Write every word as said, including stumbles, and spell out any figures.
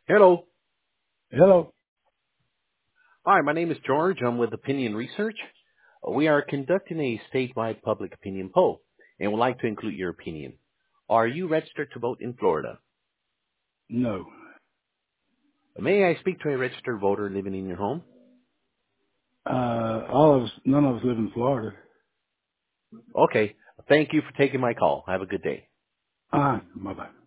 Hello. Hello. Hi, my name is George. I'm with Opinion Research. Uh, We are conducting a statewide public opinion poll and would like to include your opinion. Are you registered to vote in Florida? No. May I speak to a registered voter living in your home? Uh, all of us, none of us live in Florida. Okay. Thank you for taking my call. Have a good day. Ah, bye bye.